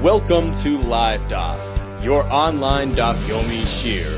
Welcome to Live Daf, your online Daf Yomi Shir.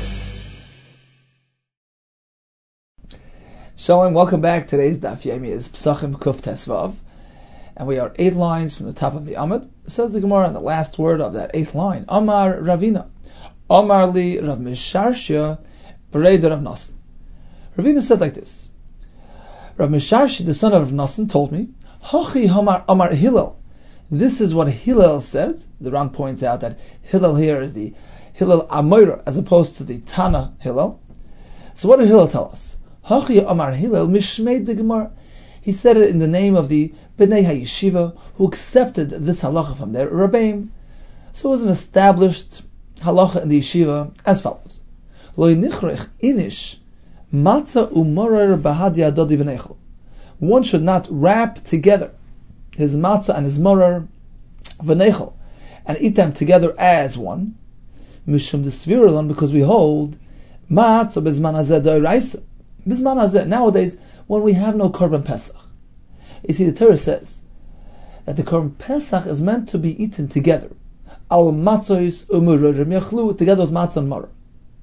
Shalom, welcome back. Today's Daf Yomi is Pesachim Kuf Tesvav, and we are 8 lines from the top of the Amud. It says the Gemara on the last word of that 8th line, Amar Ravina, Amar li Rav Misharshia, Bereder Rav Nassan. Ravina said like this: Rav Misharshia, the son of Rav Nassan, told me, Hachi Amar Hillel. This is what Hillel said. The Ran points out that Hillel here is the Hillel Amoira as opposed to the Tana Hillel. So what did Hillel tell us? Hachi Amar Hillel Mishmei de Gemara. He said it in the name of the Bnei HaYeshiva who accepted this halacha from their Rabbeim. So it was an established halacha in the yeshiva as follows: Lo nichrich inish matzah umorer bahad yadod v'neichel. One should not wrap together his matzah and his morer v'neichel and eat them together as one. Mishum desvirulon, because we hold matzah bizman hazeh d'oraisa. Bizman hazeh, nowadays when we have no korban pesach. You see, the Torah says that the korban pesach is meant to be eaten together. Al matzos umurorim yachlu, together with matzah and morer.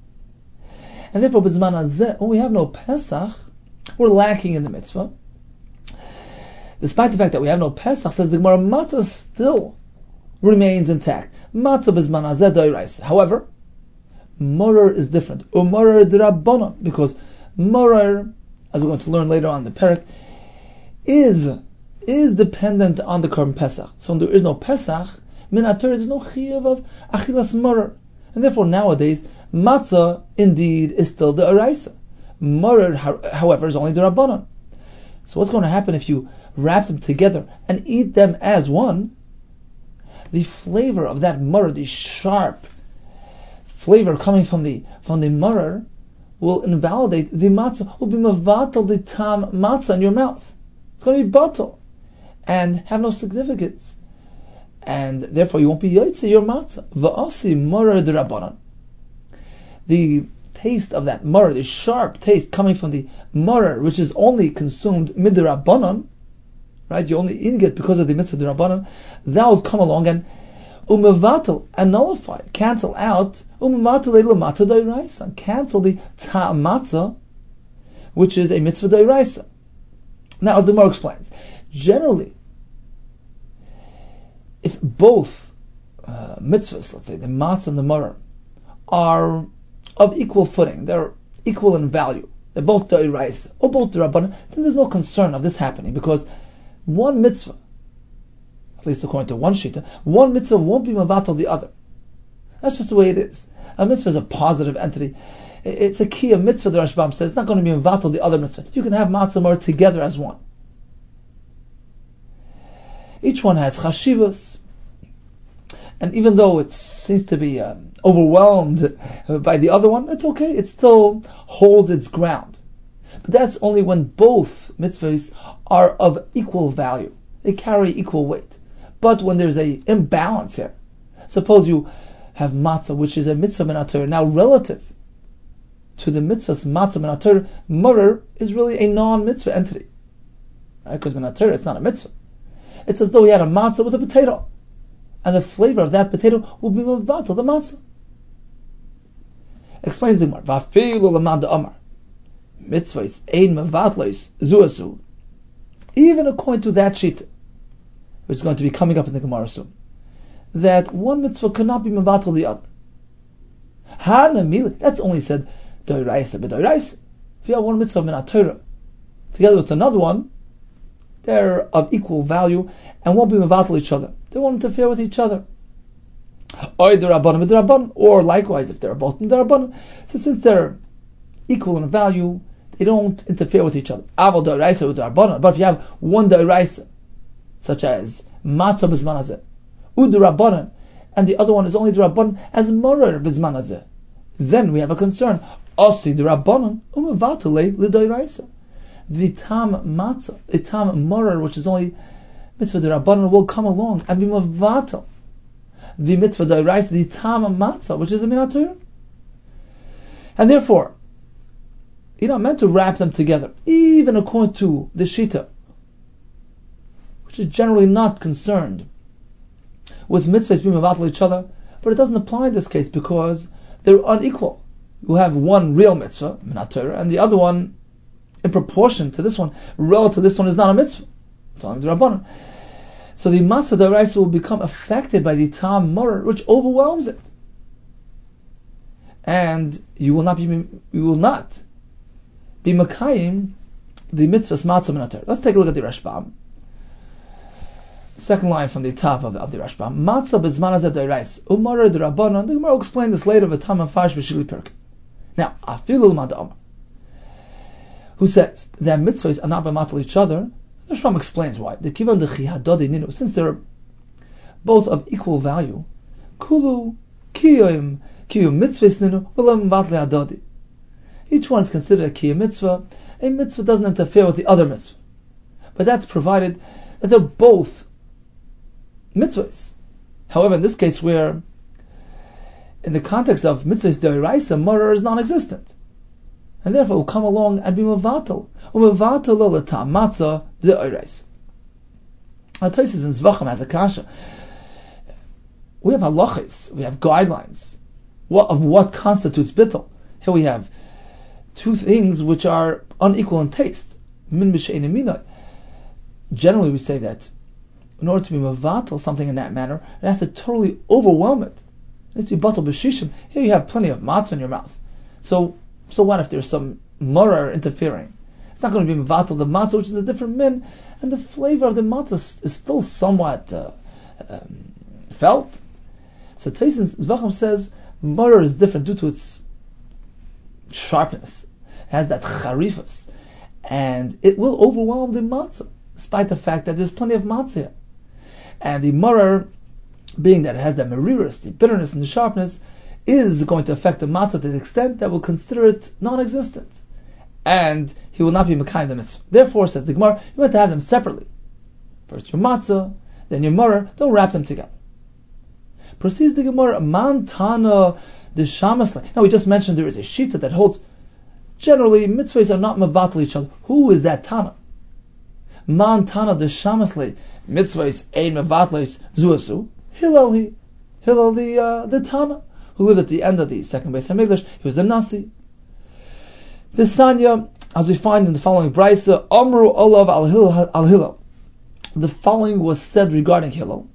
And therefore, bizman hazeh, when we have no pesach, we're lacking in the mitzvah. Despite the fact that we have no Pesach, says the Gemara, matzah still remains intact. Matzah bizman hazeh d'oraisa. However, morer is different. Umorer d'rabbanan, because morer, as we're going to learn later on in the Perek, is dependent on the Korban Pesach. So when there is no Pesach, min haTorah, there's no chiyuv of achilas morer. And therefore nowadays, matzah indeed is still the d'oraisa. Morer, however, is only the d'rabbanan. So what's going to happen if you wrap them together and eat them as one? The flavor of that morer, the sharp flavor coming from the morer, will invalidate the matzah, will be mavatal the tam matzah in your mouth. It's going to be batal and have no significance, and therefore you won't be yotze your matzah. Va'asi morer d'rabbanan. The taste of that morer, the sharp taste coming from the morer, which is only consumed midrabbanan, right? You only eat it because of the mitzvah d'rabbanan. That will come along and umevatel, and nullify, cancel out umevatel le matzah d'oraisa, cancel the ta'am matzah, which is a mitzvah d'oraisa. Now, as the Gemara explains, generally, if both mitzvahs, let's say the matzah and the morer, are of equal footing, they're equal in value, they're both d'oraisa or both d'rabbanan, then there's no concern of this happening, because one mitzvah, at least according to one shita, one mitzvah won't be mavatal the other. That's just the way it is. A mitzvah is a positive entity. It's a key of mitzvah, the Rashbam says. It's not going to be mavatal the other mitzvah. You can have matzah and morer together as one. Each one has chashivas, and even though it seems to be overwhelmed by the other one, it's okay. It still holds its ground. But that's only when both mitzvahs are of equal value. They carry equal weight. But when there's an imbalance here, suppose you have matzah, which is a mitzvah min haTorah, now relative to the mitzvah's matzah min haTorah, morer is really a non-mitzvah entity. Right? Because min haTorah, it's not a mitzvah. It's as though he had a matzah with a potato, and the flavor of that potato will be mavatal the matzah. Explains the Gemara, Va'afilu l'mad amar mitzvahs ein mevatlos zuasu. Even according to that shita, which is going to be coming up in the Gemara soon, that one mitzvah cannot be mevatal the other. Hanamili, that's only said d'oraisa b'd'oraisa. If you have one mitzvah min haTorah together with another one, they're of equal value and won't be mevatal each other. They won't interfere with each other. Or likewise, if they're both in d'rabbanan, so since they're equal in value, they don't interfere with each other. But if you have one d'oraisa, such as matzah bizman hazeh, d'rabbanan, and the other one is only d'rabbanan as morer bizman hazeh, then we have a concern. Osi d'rabbanan umevatel l'doraisa. The tam matzah, the tam morer, which is only mitzvah d'rabbanan, will come along and be mevatel the mitzvah d'oraisa, the tam matzah, which is a min haTorah. And therefore, you're not meant to wrap them together, even according to the shita, which is generally not concerned with mitzvahs being mevatel each other, but it doesn't apply in this case because they're unequal. You have one real mitzvah, minat Torah, and the other one, in proportion to this one, relative to this one, is not a mitzvah. So the matzah d'oraisa will become affected by the tam morer, which overwhelms it, and you will not be makayim the mitzvahs matzah minat Torah. Let's take a look at the Rashbam. Second line from the top of the Rashbam. Matzah bezman hazeh d'oraisa u'morer d'rabbanan. The Gemara will explain this later. V'tam mafarish b'shili perk. Now, afilu l'mad Amar, who says that mitzvahs are not b'matel each other. The Rashbam explains why. The kivan dechi hadodi ninu, since they're both of equal value, kulu kiyum mitzvahs ninu v'lam matel hadodi. Each one is considered a kiyum mitzvah. A mitzvah doesn't interfere with the other mitzvah, but that's provided that they're both mitzvahs. However, in this case, where in the context of mitzvahs d'oraisa, morer is non-existent, and therefore will come along and be mevatel. Umevatel lo l'tam matzah d'oraisa. Taisus in Zvachim has a kasha. We have halachos, we have guidelines of what constitutes bittul. Here we have two things which are unequal in taste. Min b'she'ein minay. Generally, we say that in order to be mevatel something in that manner, it has to totally overwhelm it. It needs to be batel b'shishim. Here you have plenty of matzah in your mouth. So what if there's some morer interfering? It's not going to be mevatel the matzah, which is a different min, and the flavor of the matzah is still somewhat felt. So Taisus Zvachim says morer is different due to its sharpness. It has that charifus, and it will overwhelm the matzah, despite the fact that there's plenty of matzah here. And the morer, being that it has that merirus, the bitterness and the sharpness, is going to affect the matzah to the extent that will consider it non-existent, and he will not be mekayim the mitzvah. Therefore, says the Gemara, you have to have them separately. First your matzah, then your morer. Don't wrap them together. Proceeds the Gemara, man tana the shamasle. Now we just mentioned there is a shita that holds generally mitzvahs are not mevatel each other. Who is that tana? Man tana the shamasle mitzvahs ein mevatles zuasu. Hillel the tana who lived at the end of the second Beis Hamikdash. He was the Nasi. The Sanya, as we find in the following Brisa, Amru Olav al Hillel. The following was said regarding Hillel.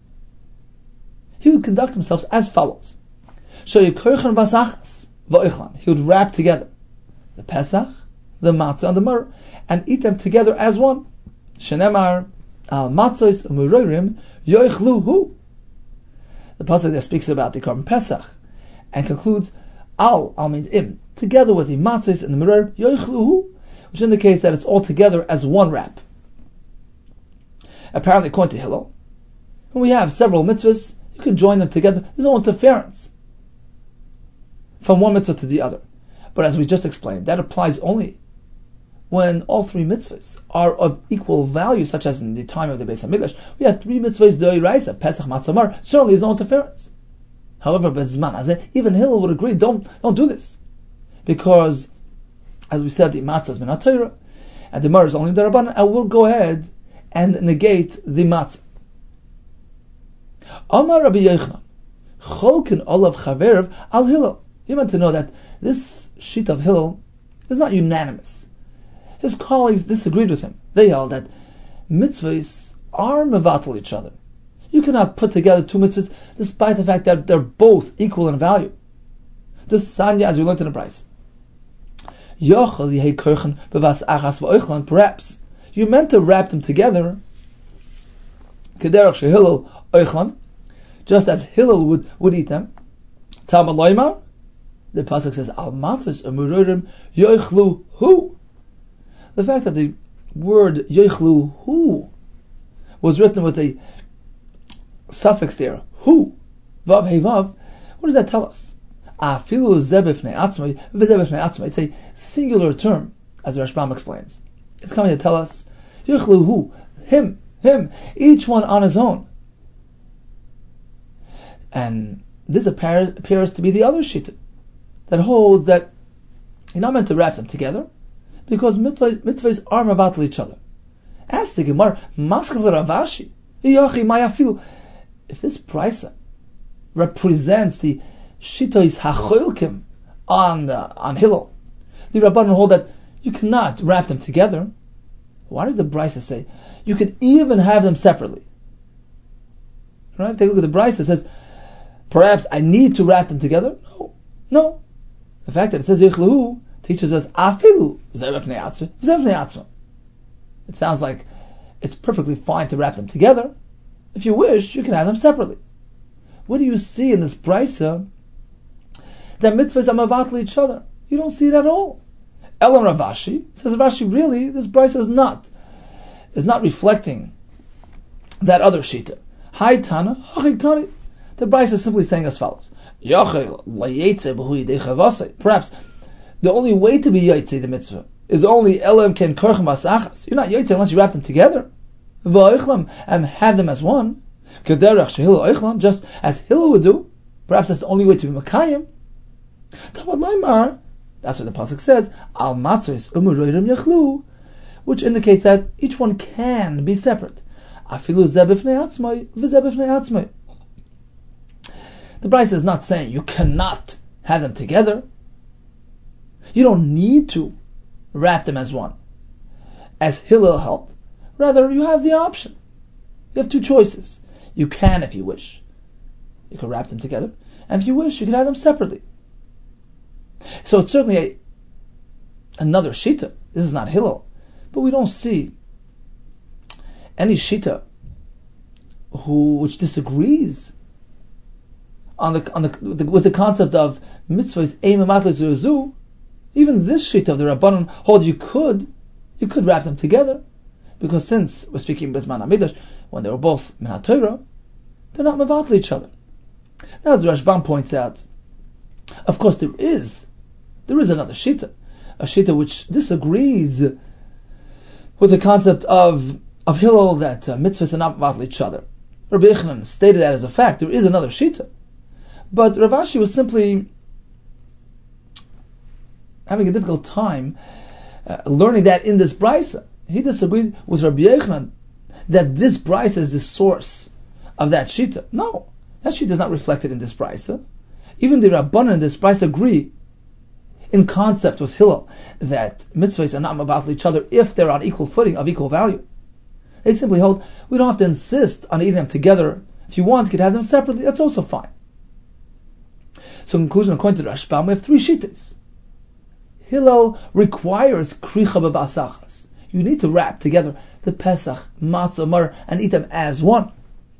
He would conduct himself as follows: He would wrap together the Pesach, the Matzah, and the Mur, and eat them together as one. Shenemar al Matzos u'Murorim yoichluhu. The pasuk there speaks about the Korban Pesach and concludes al means im, together with the matzos and the merer yoichluhu, which indicates that it's all together as one wrap. Apparently, according to Hillel, when we have several mitzvahs, you can join them together. There's no interference from one mitzvah to the other. But as we just explained, that applies only when all three mitzvahs are of equal value, such as in the time of the Beis Hamikdash. We have three mitzvahs d'oraisa, Pesach, Matzah, Mar. Certainly there's no interference. However, bezman hazeh, even Hillel would agree, don't do this. Because, as we said, the Matzah is minat Torah, and the Mar is only d'Rabbanan, and we'll go ahead and negate the Matzah. Amar Rabbi Yochanan, cholkin olav chaverev al Hillel. You meant to know that this sheet of Hillel is not unanimous. His colleagues disagreed with him. They held that mitzvahs are mevatel each other. You cannot put together two mitzvahs despite the fact that they're both equal in value. This sanya, as we learned in the Brisa. Perhaps you meant to wrap them together, just as Hillel would eat them. Talmud Loimar, the pasuk says, Al matzos u'murorim yoichluhu. The fact that the word yoichluhu was written with a suffix there, hu, vav hey vav, what does that tell us? Afilu zebifnei atzmai, v'zebifnei atzmai. It's a singular term, as the Rashbam explains. It's coming to tell us yoichluhu, him, each one on his own. And this appears to be the other shita that holds that you're not meant to wrap them together because mitzvahs are mevatel each other. Ask the Gemara, Maskal Ravashi, Yochi Mayafilu. if this brisa represents the Shitois HaCholkim on Hillel, the Rabbanan hold that you cannot wrap them together. Why does the brisa say you can even have them separately? Right? Take a look at the brisa. It says, perhaps I need to wrap them together. No. The fact that it says Yichlehu teaches us afilu zebefnei atzma. It sounds like it's perfectly fine to wrap them together. If you wish, you can have them separately. What do you see in this brisa that mitzvahs are mavatl each other? You don't see it at all. Elam Ravashi says, Rashi, really, this brisa is not reflecting that other shita. Hai Tana, Hachik Tani. The brisa is simply saying as follows: perhaps the only way to be yaitze the mitzvah is only elam ken korchem asachas. You're not yaitze unless you wrap them together, and have them as one. Just as Hillel would do. Perhaps that's the only way to be Makayim. That's what the pasuk says. Al matzos umuroirim yachlu, which indicates that each one can be separate. Afilu zebefnei atzmai v'zebefnei atzmai. The brisa is not saying you cannot have them together. You don't need to wrap them as one, as Hillel held. Rather, you have the option. You have two choices. You can, if you wish, you can wrap them together, and if you wish, you can have them separately. So it's certainly another shita. This is not Hillel, but we don't see any shita which disagrees with the concept of mitzvahs eim amatlis u'azu. Even this shita of the Rabbanan hold you could wrap them together, because since we're speaking Bezman HaMikdash, when they were both min haTorah, they're not mevatli each other. Now, as Rashbam points out, of course there is another shita, a shita which disagrees with the concept of Hillel that mitzvahs are not mevatli each other. Rabbi Yochanan stated that as a fact. There is another shita, but Rav Ashi was simply having a difficult time learning that in this brisa. He disagreed with Rabbi Yochanan that this brisa is the source of that shita. No, that shita is not reflected in this brisa. Even the Rabbanan in this brisa agree in concept with Hillel that mitzvahs are not about each other if they're on equal footing, of equal value. They simply hold we don't have to insist on eating them together. If you want, you could have them separately. That's also fine. So in conclusion, according to the Rashbam, we have three shitas. Hillel requires kricha b'basachas. You need to wrap together the Pesach, matzah, maror, and eat them as one.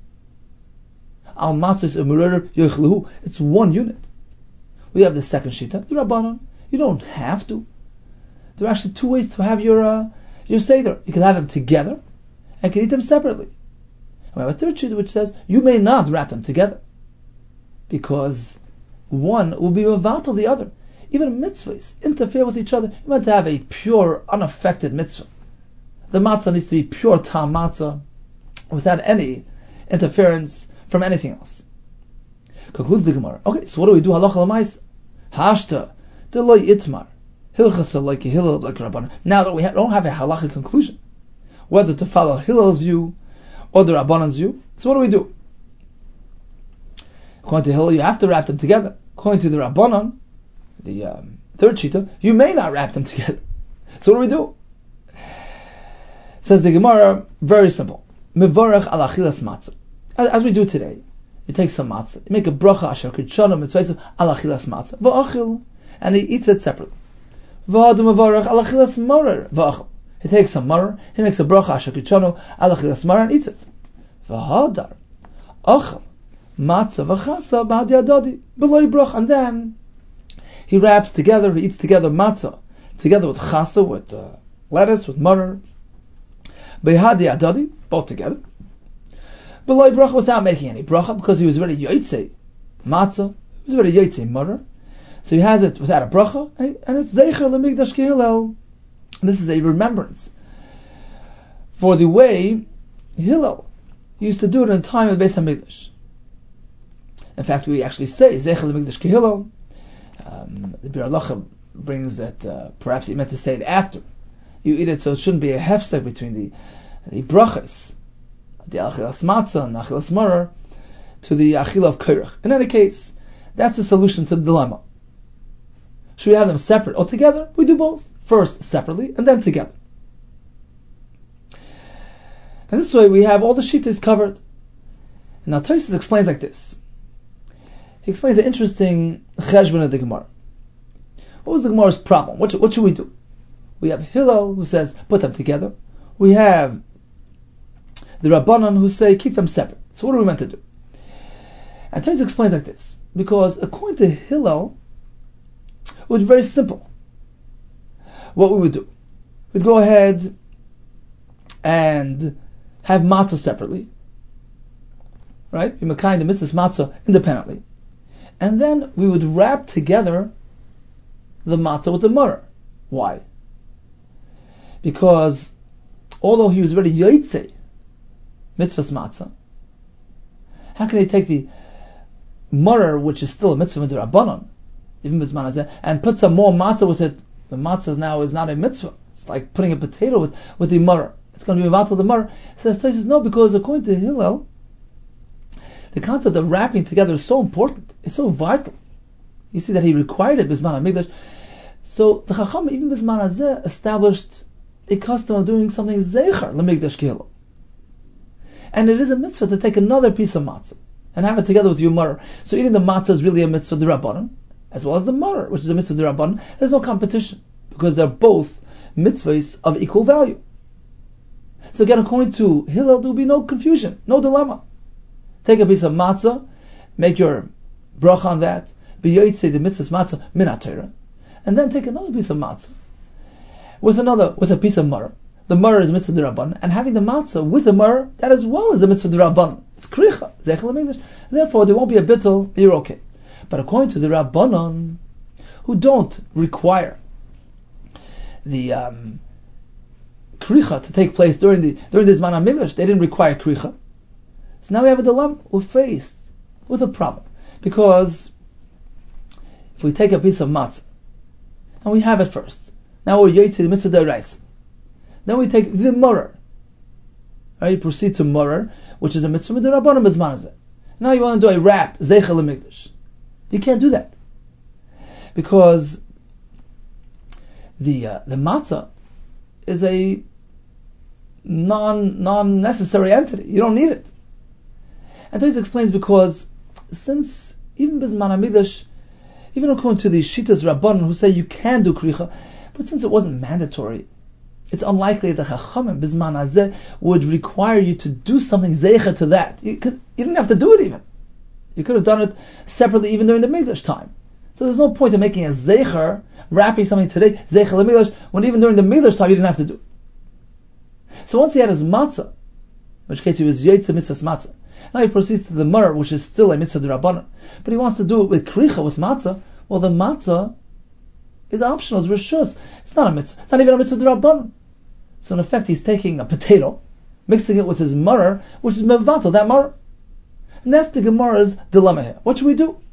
Al matzos u'maror yochlehu. It's one unit. We have the second shita, the Rabbanan. You don't have to. There are actually two ways to have your seder. You can have them together, and you can eat them separately. And we have a third shita which says you may not wrap them together, because one will be mevatel the other. Even mitzvahs interfere with each other. You want to have a pure, unaffected mitzvah. The matzah needs to be pure tam matzah, without any interference from anything else. Concludes the Gemara. Okay, so what do we do? Halacha l'mais, hashta deloy itmar hilchasa like Hillel like Rabbanan. Now that we don't have a halachic conclusion, whether to follow Hillel's view or the Rabbanan's view. So what do we do? According to Hillel, you have to wrap them together. According to the Rabbanan, the third shita, you may not wrap them together. So what do we do? Says the Gemara, very simple. Mevorach al achilas matzah. As we do today, you take some matzah, you make a bracha asher kitshana mitzvah al achilas matzah va'achil, and he eats it separately. V'hadu mevorach al achilas maror va'achil. He takes some maror, he makes a bracha asher kitshana al achilas maror and eats it. V'hadar achil matzah v'chasa b'ad yadadi b'loi brach, and then he wraps together, he eats together matzah together with chasa, with lettuce, with maror. Behadi adadi, both together. B'loi bracha, without making any bracha, because he was very yotzei matzah, he was very yotzei maror. So he has it without a bracha, and it's zeicher l'mikdash ki Hillel. This is a remembrance for the way Hillel used to do it in the time of the Beis HaMikdash. In fact, we actually say zeicher l'mikdash ki Hillel. The Bir Halacha brings that perhaps he meant to say it after you eat it, so it shouldn't be a hefsek between the brachas, the achilas matzah and achilas maror. to the achila of koirach. In any case, that's the solution to the dilemma. Should we have them separate or together? We do both. First separately and then together. And this way we have all the shittas covered. And now Tosfos explains like this. He explains an interesting cheshbon of the Gemara. What was the Gemara's problem? What should we do? We have Hillel who says put them together. We have the Rabbanan who say keep them separate. So what are we meant to do? And Tosfos explains like this. Because according to Hillel, it was very simple. What we would do, we'd go ahead and have matzah separately, right? We makayim the mitzvahs matzah independently, and then we would wrap together the matzah with the maror. Why? Because although he was already yotzei mitzvahs matzah, how can he take the maror, which is still a mitzvah d'Rabbanan, even b'zman hazeh, and put some more matzah with it? The matzah now is not a mitzvah. It's like putting a potato with the maror. It's going to be about the maror. Says Tosfos, no, because according to Hillel, the concept of wrapping together is so important. It's so vital. You see that he required it b'zman hamikdash. So the Chacham even b'zman hazeh established a custom of doing something zeicher l'mikdash kehilel. And it is a mitzvah to take another piece of matzah and have it together with your maror. So eating the matzah is really a mitzvah d'Rabbanan, as well as the maror, which is a mitzvah d'Rabbanan. There's no competition, because they're both mitzvahs of equal value. So again, according to Hillel, there will be no confusion, no dilemma. Take a piece of matzah, make your bracha on that, b'yotzei the mitzvahs matzah min haTorah, and then take another piece of matzah with a piece of maror. The maror is mitzvah d'Rabbanan, and having the matzah with the maror, that as well is a mitzvah d'Rabbanan. It's kricha, zeicher l'mikdash. Therefore, there won't be a bittul. You're okay. But according to the Rabbanan, who don't require the kricha to take place during the Zman HaMikdash, they didn't require kricha. So now we have a dilemma. We're faced with a problem, because if we take a piece of matzah and we have it first, now we're yotzei the mitzvah d'oraisa. Then we take the maror. Right, you proceed to maror, which is a mitzvah d'Rabbanan b'zman hazeh. Now you want to do a wrap, zeicher l'mikdash. You can't do that, because the matzah is a non-necessary entity. You don't need it. And Tosfos explains, because since even b'zman hamikdash, even according to the Shitas Rabbanan who say you can do kricha, but since it wasn't mandatory, it's unlikely that Chachamim b'zman hazeh would require you to do something zeicher to that. You didn't have to do it even. You could have done it separately even during the Mikdash time. So there's no point in making a zeicher, wrapping something today, zeicher l'Mikdash, when even during the Mikdash time you didn't have to do it. So once he had his matzah, in which case he was yotzei mitzvahs matzah, now he proceeds to the maror, which is still a mitzvah d'Rabbanan, but he wants to do it with kricha, with matzah. Well, the matzah is optional, it's reshus. It's not a mitzvah. It's not even a mitzvah d'Rabbanan. So in effect, he's taking a potato, mixing it with his maror, which is mevatel, that maror. And that's the Gemara's dilemma here. What should we do?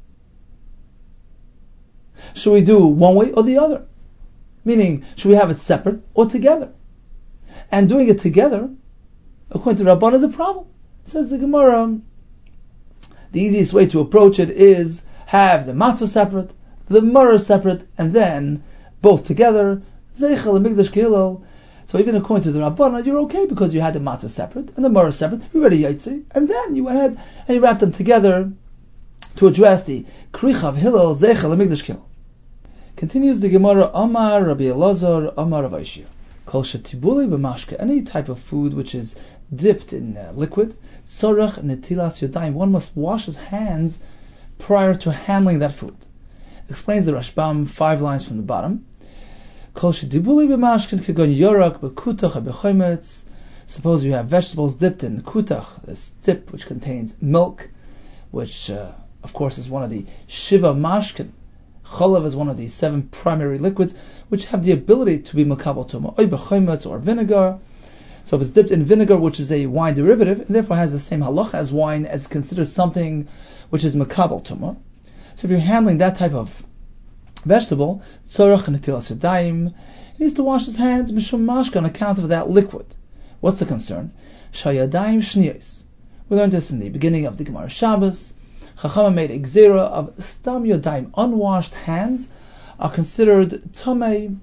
Should we do one way or the other? Meaning, should we have it separate or together? And doing it together, according to Rabban, is a problem. Says the Gemara, the easiest way to approach it is have the matzah separate, the maror separate, and then both together, zeicher l'mikdash kehilel. So even according to the Rabbanah, you're okay because you had the matzah separate and the maror separate. You already yotzei, and then you went ahead and you wrapped them together to address the kricha of Hillel zeicher l'mikdash kehilel. Continues the Gemara, Amar Rabbi Elazar, Amar Rav Aishia. Kol shetibuli b'mashke, any type of food which is dipped in liquid, tzorach netilas yodayim, one must wash his hands prior to handling that food. Explains the Rashbam 5 lines from the bottom. Kol shetibuli b'mashke kegon yorak b'kutach b'chometz. Suppose you have vegetables dipped in kutach, this dip which contains milk, which of course is one of the shiva mashkin. Cholav is one of the 7 primary liquids which have the ability to be makabel tumah, oy b'chometz or vinegar. So if it's dipped in vinegar, which is a wine derivative, and therefore has the same halacha as wine, as considered something which is makabel tumah. So if you're handling that type of vegetable, tzorach netilas yadayim, he needs to wash his hands mishum mashka on account of that liquid. What's the concern? Shayadayim shniyos. We learned this in the beginning of the Gemara Shabbos. Chachama made a gzera of stam yodayim. Unwashed hands are considered tamei.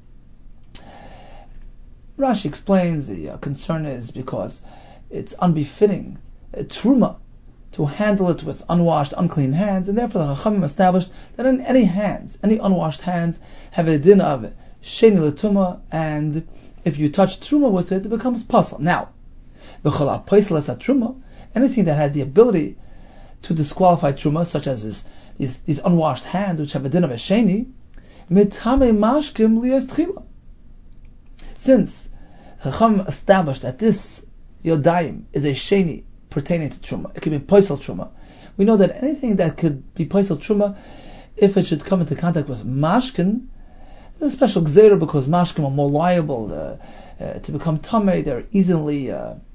Rashi explains the concern is because it's unbefitting truma to handle it with unwashed, unclean hands, and therefore the Chachamim established that in any unwashed hands, have a din of sheni l'tuma, and if you touch truma with it, it becomes pasal. Now, v'chol ha'paisel es truma, anything that had the ability to disqualify truma, such as these unwashed hands, which have a din of a sheni, mitame mashkim liyas tchila. Since Chacham established that this yodayim is a sheni pertaining to truma, it can be paisel truma. We know that anything that could be paisel truma, if it should come into contact with mashkin, there's a special gzera because mashkin are more liable to become tamei. They're easily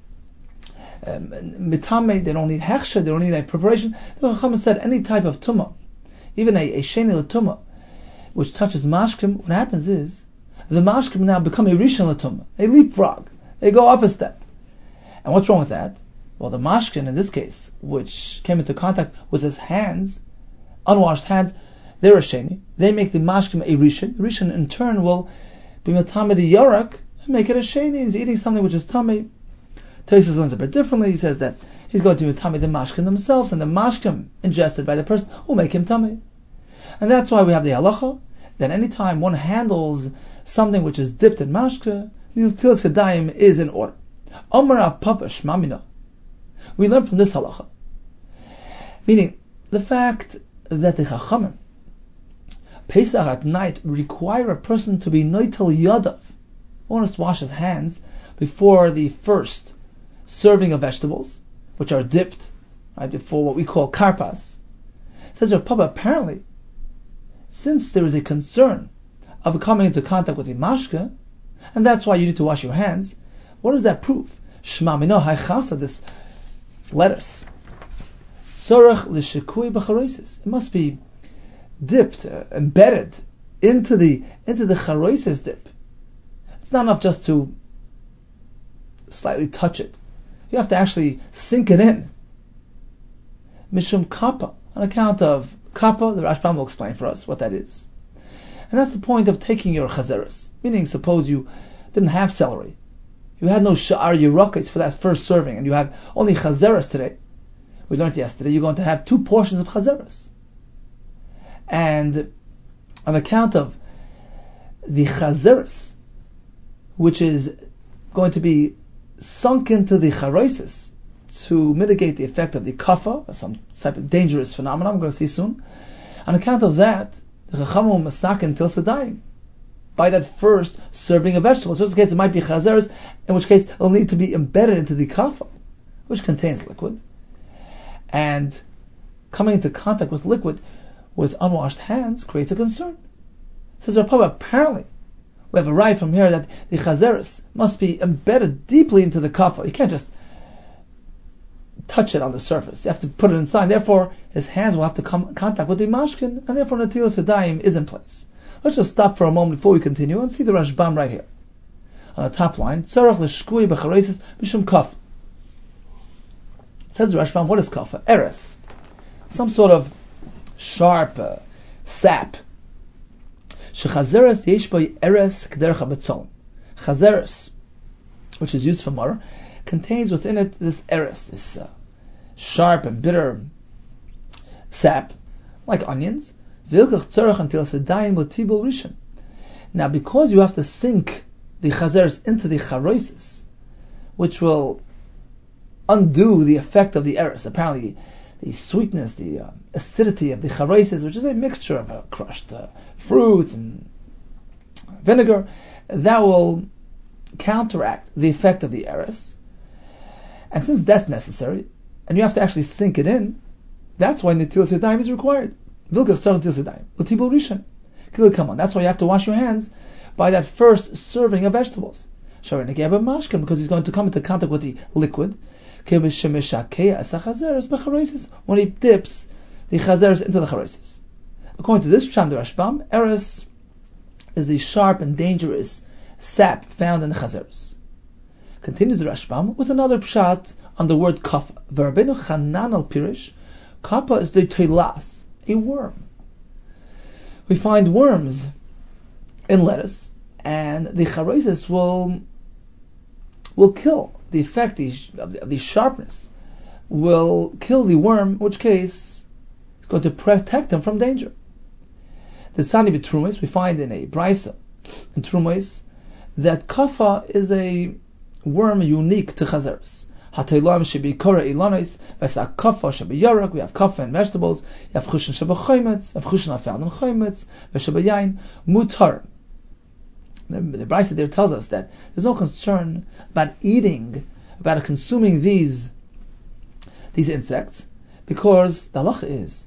mitamei. They don't need hechsher. They don't need a preparation. The Chacham said any type of tumah, even a sheni l'tumah, which touches mashkim, what happens is the mashkim now become a rishon l'tumah, a leapfrog. They go up a step. And what's wrong with that? Well, the mashkin in this case, which came into contact with his hands, unwashed hands, they're a sheni. They make the mashkim a rishon. The rishon in turn will be matame the yarak and make it a sheni. He's eating something which is tamei. Tosfos learns a bit differently. He says that he's going to matame the mashkim themselves, and the mashkim ingested by the person will make him tamei. And that's why we have the halacha that any time one handles something which is dipped in mashka, netilas yadayim is in order. Amar Rav Papa Shmamina. We learn from this halacha, meaning the fact that the Chachamim Pesach at night require a person to be noitel yadav. One must wash his hands before the first serving of vegetables, which are dipped, right, before what we call karpas. Says Rav Papa, apparently, since there is a concern of coming into contact with the mashka, and that's why you need to wash your hands, what does that prove? Shma mino haychasa, this lettuce. Tzorach l'shikui b'charoises. It must be dipped, embedded into the charoises dip. It's not enough just to slightly touch it. You have to actually sink it in. Mishum kappa, on account of kappa, the Rashbam will explain for us what that is. And that's the point of taking your chazeres. Meaning, suppose you didn't have celery. You had no sha'ar yerakos for that first serving, and you have only chazeres today. We learned yesterday, you're going to have 2 portions of chazeres. And on account of the chazeres, which is going to be sunk into the charoises to mitigate the effect of the kafa, or some type of dangerous phenomenon I'm going to see soon, on account of that, the Chacham will masakin till sedayim, by that first serving of vegetables. In this case, it might be chazeres, in which case it'll need to be embedded into the kafa, which contains liquid. And coming into contact with liquid with unwashed hands creates a concern. Says Rav Papa, apparently we have a right from here that the chazeres must be embedded deeply into the kafa. You can't just touch it on the surface. You have to put it inside. Therefore, his hands will have to come in contact with the mashkin, and therefore netilas yadayim is in place. Let's just stop for a moment before we continue and see the Rashbam right here. On the top line, tzarach l'shkui b'charoises b'shum kaf. Says the Rashbam, what is kafa? Eres. Some sort of sharp sap. Shechazeres yesh bo eres k'derech habetzon. Chazeres, which is used for maror, contains within it this eres, this sharp and bitter sap, like onions. Now, because you have to sink the chazeres into the charoises, which will undo the effect of the eres, apparently the sweetness, the acidity of the charoises, which is a mixture of crushed fruits and vinegar, that will counteract the effect of the eres. And since that's necessary, and you have to actually sink it in, that's why netilas yadayim is required. That's why you have to wash your hands by that first serving of vegetables. Because he's going to come into contact with the liquid. When he dips the chazeres into the charoises. According to this Pshat Rashbam, eres is the sharp and dangerous sap found in the chazeres. Continues the Rashbam with another pshat on the word kaf. V'Rabbeinu Chanan al Pirish, kappa is the telas, a worm. We find worms in lettuce, and the charosis will kill the effect of the sharpness, will kill the worm, in which case it's going to protect them from danger. The Sani b'Trumos, we find in a brisa in Trumos that kafa is a worm unique to chazeres. Hataylam shebikora ilanis v'sa kafa shebeyarak. We have kafa in vegetables. You have chushin shebechometz. You have chushin found in chometz. V'shebeyayin mutar. The brisa there tells us that there's no concern about eating, about consuming these insects, because the halacha is,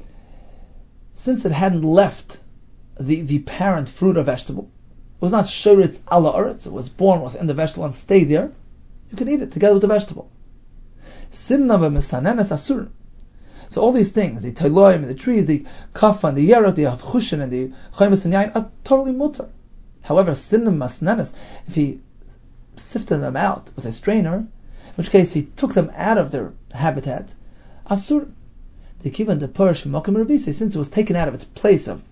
since it hadn't left the parent fruit or vegetable, it was not shoretz ala oretz, it was born within the vegetable and stayed there, you can eat it together with the vegetable. Sinna v'mesanenes asur. So all these things, the tayloim and the trees, the kafa and the yerot, the chushin and the chometz and yain, are totally mutar. However, sinna masnenes, if he sifted them out with a strainer, in which case he took them out of their habitat, asur. The kivan the parish mokim revisi, since it was taken out of its place of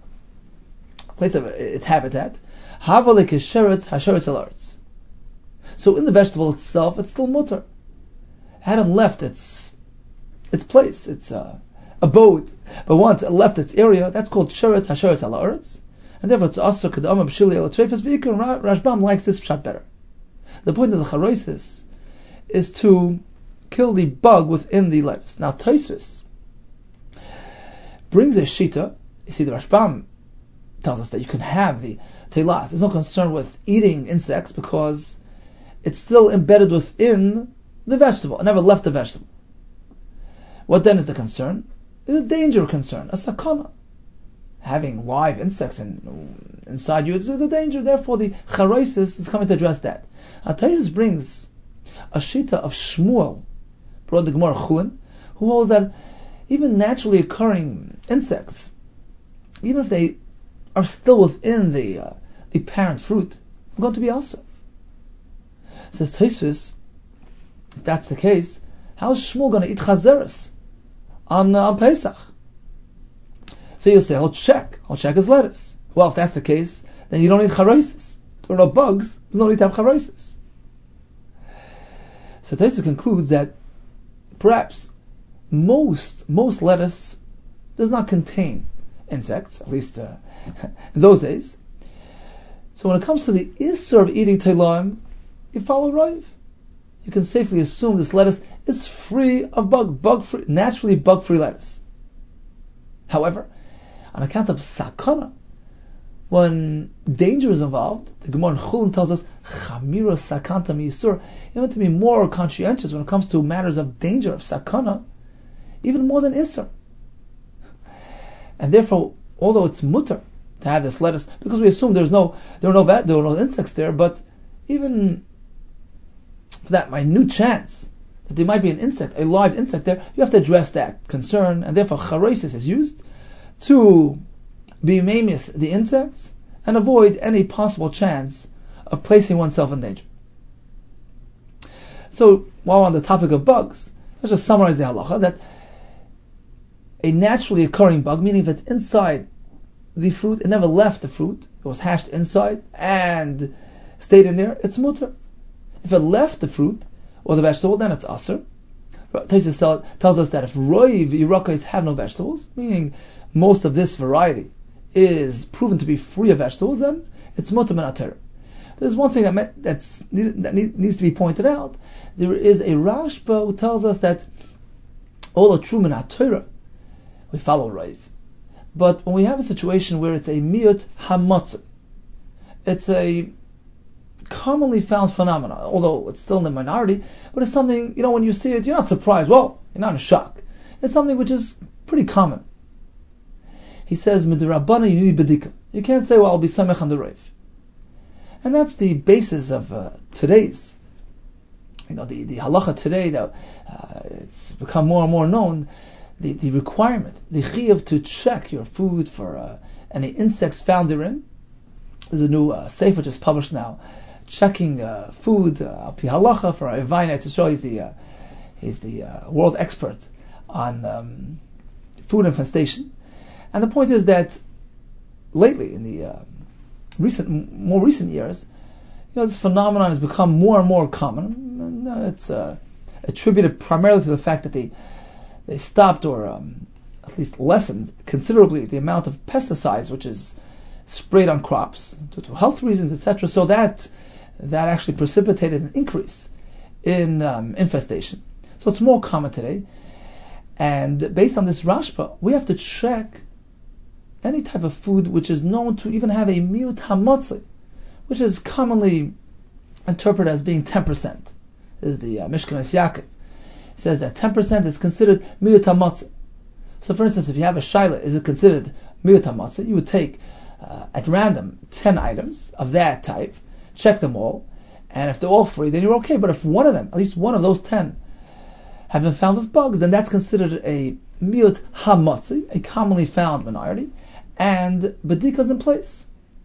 its habitat, havalik sheretz hasheretz alarts. So in the vegetable itself, it's still mutar. It hadn't left its place, its abode, but once it left its area, that's called sheretz hasheretz alarts, and therefore it's asur kedama b'shili el trefes v'ikar. Rashbam likes this pshat better. The point of the charosis is to kill the bug within the lettuce. Now Tosfos brings a shita. You see, the Rashbam tells us that you can have the telas. There's no concern with eating insects because it's still embedded within the vegetable. It never left the vegetable. What then is the concern? It's a danger concern, a sakana. Having live insects inside you is a danger. Therefore, the charosis is coming to address that. Tosfos brings a shita of Shmuel, brought the Gemara Chulin, who holds that even naturally occurring insects, even if they are still within the parent fruit, are going to be also. Says Tosfos, if that's the case, how is Shmuel going to eat chazeres on Pesach? So you'll say, I'll check his lettuce. Well, if that's the case, then you don't need charosis. There are no bugs, there's no need to have charosis. So Tosfos concludes that perhaps most lettuce does not contain insects, at least in those days. So when it comes to the issur of eating teilaim, you follow Rav. You can safely assume this lettuce is free of bug-free, naturally bug-free lettuce. However, on account of sakana, when danger is involved, the Gemara in Chulin tells us, Chamira sakanta miyisur, you have to be more conscientious when it comes to matters of danger, of sakana, even more than isur. And therefore, although it's mutar to have this lettuce, because we assume there were no insects there, but even for that minute chance that there might be an insect, a live insect there, you have to address that concern, and therefore charosis is used to be mamius the insects and avoid any possible chance of placing oneself in danger. So, while on the topic of bugs, let's just summarize the halacha that a naturally occurring bug, meaning if it's inside the fruit, it never left the fruit, it was hashed inside and stayed in there, it's mutar. If it left the fruit or the vegetable, then it's asur. Tosfos tells us that if roiv yirakos have no vegetables, meaning most of this variety is proven to be free of vegetables, then it's mutar min atera. There's one thing that needs to be pointed out. There is a Rashba who tells us that all true min atera, we follow roiv. But when we have a situation where it's a miyut hamatzah, it's a commonly found phenomena, although it's still in the minority, but it's something, when you see it, you're not surprised. Well, you're not in shock. It's something which is pretty common. He says, Midirabana, you need bedika. You can't say, well, I'll be samech on the roiv. And that's the basis of today's, the halacha today, that it's become more and more known, the requirement, the chiyuv to check your food for any insects found therein. There's a new sefer just published now, checking food, Pi Halacha for Ivayna Yisrael. He's the world expert on food infestation. And the point is that lately, in the more recent years, this phenomenon has become more and more common. And, it's attributed primarily to the fact that they stopped or at least lessened considerably the amount of pesticides which is sprayed on crops due to health reasons, etc. So that actually precipitated an increase in infestation. So it's more common today. And based on this Rashba, we have to check any type of food which is known to even have a miut hamotzi, which is commonly interpreted as being 10%. This is the Mishkanos Yaakov. It says that 10% is considered miut hamotzi. So for instance, if you have a shaila, is it considered miut hamotzi? You would take at random 10 items of that type, check them all, and if they're all free, then you're okay. But if one of them, at least one of those 10, have been found with bugs, then that's considered a miut hamotzi, a commonly found minority, and bedika is in place.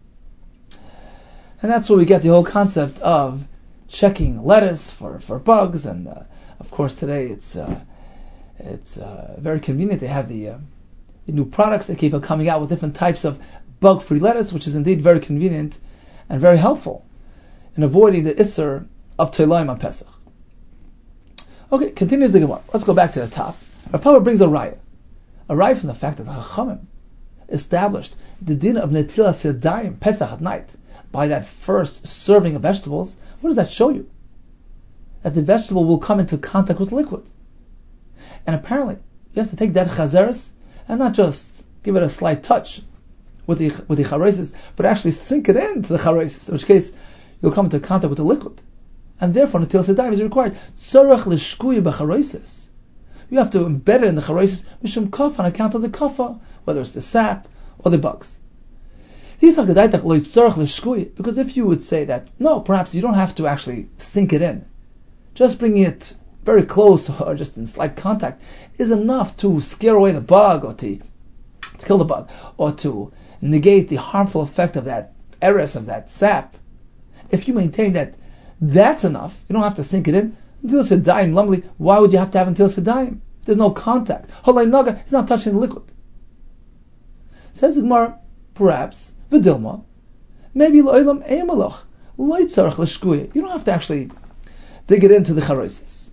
And that's where we get the whole concept of checking lettuce for bugs. And of course today it's very convenient. They have the new products. They keep on coming out with different types of bug-free lettuce, which is indeed very convenient and very helpful in avoiding the isser of Teilayim on Pesach. Okay, continues the Gemara. Let's go back to the top. Rav Papa brings a raya from the fact that the Chachamim established the din of Netilas Yadayim Pesach at night by that first serving of vegetables. What does that show you? That the vegetable will come into contact with liquid. And apparently, you have to take that chazeres and not just give it a slight touch with the charesis, but actually sink it into the charesis, in which case you'll come into contact with the liquid. And therefore, Netilas Yadayim is required. Tzorach l'shkuyi b'charesis. You have to embed it in the charesis, mishum kaf, on account of the kafa, whether it's the sap or the bugs. Because if you would say that, no, perhaps you don't have to actually sink it in, just bringing it very close or just in slight contact is enough to scare away the bug or to kill the bug or to negate the harmful effect of that eris, of that sap. If you maintain that that's enough, you don't have to sink it in, Netilas Yadayim, lumley, why would you have to have Netilas Yadayim? There's no contact. Halay naga, he's not touching the liquid. Says the Gemara, perhaps, v'dilma, maybe lo'ilam e'emalach, lo'itzarach l'shkuya. You don't have to actually dig it into the charesis.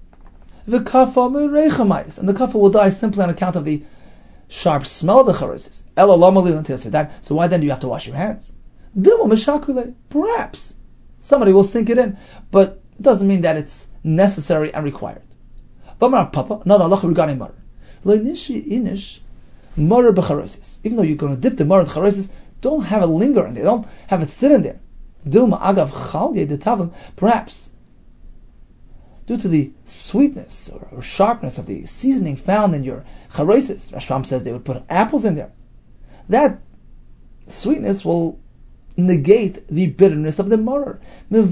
V'kafa me'reichamais, and the kafa will die simply on account of the sharp smell of the charesis. Ela lamali Netilas Yadayim. So why then do you have to wash your hands? Dilma meshakule, perhaps somebody will sink it in, but it doesn't mean that it's necessary and required. B'mar Papa, another halacha regarding maror. Lo'inishi inish maror b'charesis. Even though you're going to dip the maror in charesis, don't have it linger in there. Don't have it sit in there. Dilma agav chal yedetavim. Perhaps due to the sweetness or sharpness of the seasoning found in your charesis, Rashbam says they would put apples in there. That sweetness will negate the bitterness of the maror. It's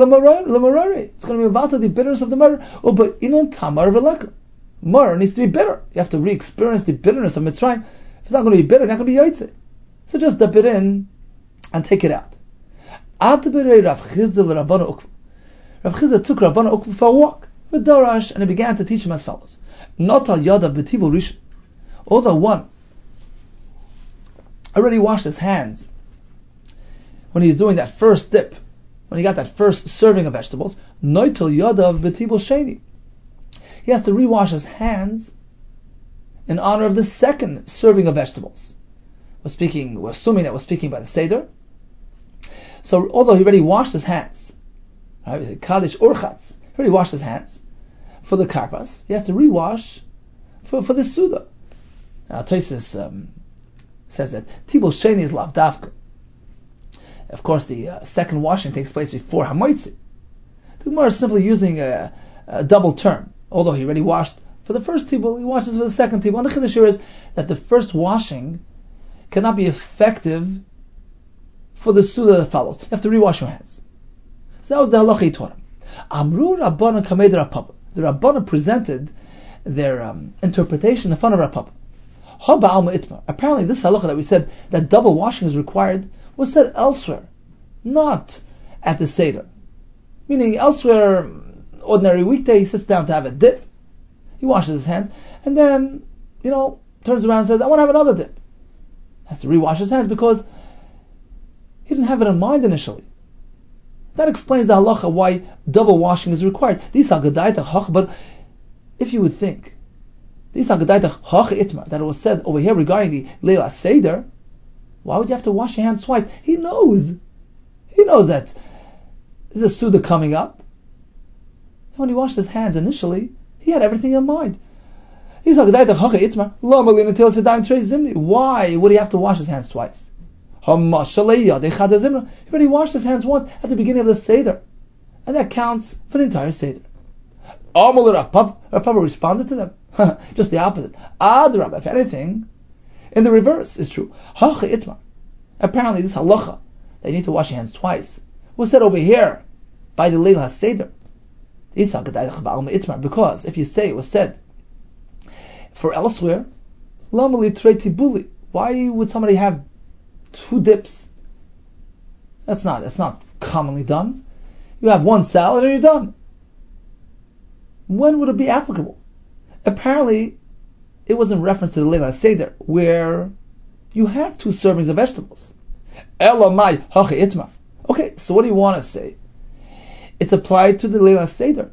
going to be mevata the bitterness of the maror. But inon tamar v'leka. Maror needs to be bitter. You have to re-experience the bitterness of Mitzrayim. If it's not going to be bitter, it's not going to be yaitze. So just dip it in and take it out. Rav Chizda took Rabbana Ukva for a walk with Darash, and he began to teach him as follows: Not al yadav b'tivul rishon. Although one already washed his hands when he's doing that first dip, when he got that first serving of vegetables, noitel yadav b'tibul sheni. He has to rewash his hands in honor of the second serving of vegetables. We're assuming that we're speaking by the Seder. So although he already washed his hands, right, we say Kaddish Urchatz, he already washed his hands for the karpas, he has to rewash for the Suda. Now Tosfos says that Tibul Sheni is Lav Davka. Of course, the second washing takes place before Hamoitzi. The Gemara is simply using a double term. Although he already washed for the first tibul, he washes for the second tibul. And the chiddush is that the first washing cannot be effective for the suda that follows. You have to rewash your hands. So that was the halacha he taught him. Amru Rabbanan Kamei Rav Papa. The Rabbanan presented their interpretation in front of Rav Papa. Haba alma itmar. Apparently, this halacha that we said that double washing is required was said elsewhere, not at the Seder. Meaning elsewhere, ordinary weekday, he sits down to have a dip, he washes his hands, and then, turns around and says, I want to have another dip. Has to rewash his hands because he didn't have it in mind initially. That explains the halacha why double washing is required. But if you would think that it was said over here regarding the Leila Seder, why would you have to wash your hands twice? He knows that there's a Suda coming up. When he washed his hands initially, he had everything in mind. Why would he have to wash his hands twice? He already washed his hands once at the beginning of the Seder, and that counts for the entire Seder. Rav Papa responded to them, just the opposite. If anything, in the reverse is true. Apparently this halacha, that you need to wash your hands twice, was said over here by the Leil HaSeder. Because if you say it was said for elsewhere, why would somebody have two dips? That's not commonly done. You have one salad and you're done. When would it be applicable? Apparently, it was in reference to the Leil HaSeder, where you have two servings of vegetables. Okay, so what do you want to say? It's applied to the Leil HaSeder.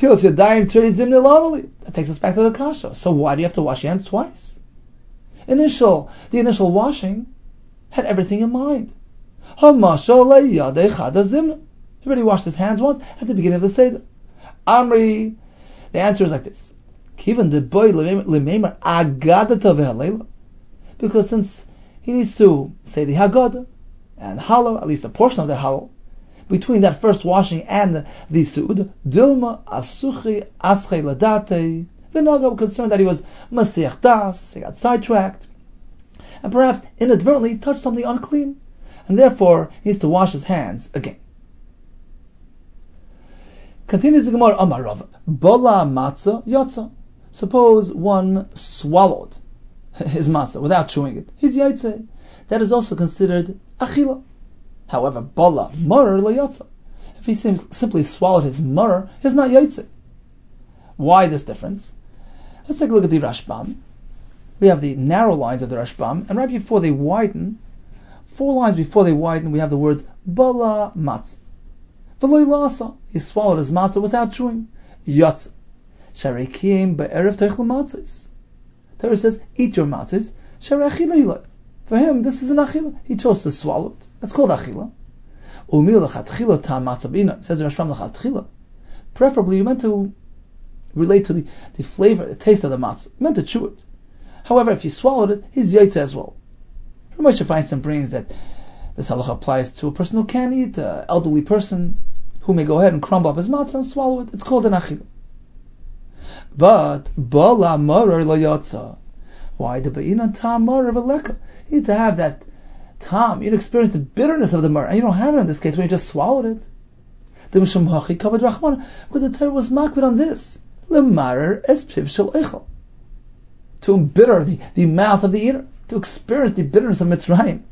That takes us back to the kasha. So why do you have to wash your hands twice? The initial washing had everything in mind. He already washed his hands once at the beginning of the Seder. Amri, the answer is like this. Because since he needs to say the Haggadah and Halal, at least a portion of the Halal, between that first washing and the Su'ud, Dilma Asuchi Aschei Ladate, the Naga was concerned that he was Masiach Das, he got sidetracked, and perhaps inadvertently touched something unclean, and therefore he needs to wash his hands again. Continues the Gemara, Amar Rav, Bola Matzah Yatza. Suppose one swallowed his matzah without chewing it. He's yaitze. That is also considered achila. However, Bola Marar La Yatza. If he simply swallowed his marar, he's not yaitze. Why this difference? Let's take a look at the Rashbam. We have the narrow lines of the Rashbam, and right before they widen, 4 lines before they widen, we have the words Bola Matzah. V'lo lasa, he swallowed his matzah without chewing. Yatz. Sharekim be'erev teichel matzahs. Torah says, eat your matzahs. Shareachila. For him, this is an achila. He chose to swallow it. That's called achila. Umil lechatchila tam matzah b'ina. Says the Rashbam lechatchila. Preferably, you meant to relate to the flavor, the taste of the matzah. You meant to chew it. However, if you swallowed it, he's yaitz as well. Moshe Feinstein brings that this halacha applies to a person who can't eat, an elderly person who may go ahead and crumble up his matzah and swallow it. It's called an achila. But bala marar lo yatsa. Why the be'inan tam marar v'leka? You need to have that tam. You experience the bitterness of the marar, and you don't have it in this case when you just swallowed it. Because the Torah was makbid on this. L'marar es piv shel eichel. To embitter the mouth of the eater, to experience the bitterness of Mitzrayim.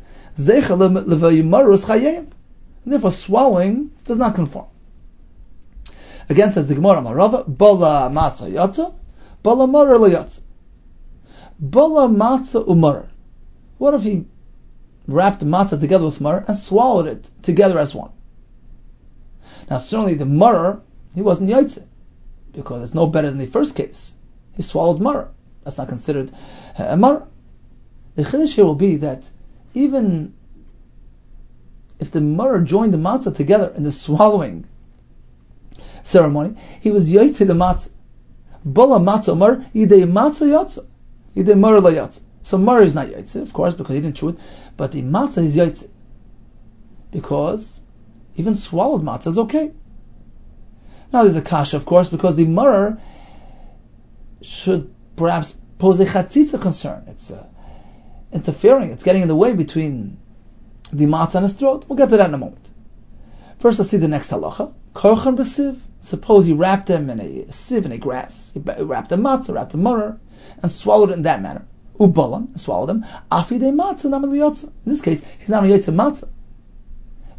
Therefore, swallowing does not conform. Again, says the Gemara, Marava, Bala Matzah Yatza, Bala Marar La Yatza. Bala Matzah Umarar. What if he wrapped the matzah together with marar and swallowed it together as one? Now, certainly the marar, he wasn't Yaitze, because it's no better than the first case. He swallowed marar. That's not considered a marar. The chiddush here will be that even if the marar joined the matzah together in the swallowing ceremony, he was yaitze the matzah. Bala matzah mar yidei matzah yatza, yidei marar la yatza. So marar is not yaitze, of course, because he didn't chew it, but the matzah is yaitze, because even swallowed matzah is okay. Now there's a kasha, of course, because the marar should perhaps pose a chatzitza concern. It's interfering, it's getting in the way between the matzah and his throat. We'll get to that in a moment. First, let's see the next halacha. Korchan b'siv. Suppose he wrapped them in a sieve, in a grass. He wrapped a matzah, wrapped a marar, and swallowed it in that manner. Ubalam, and swallowed them. Afidei matzah, namel yotza. In this case, he's not yotza matzah,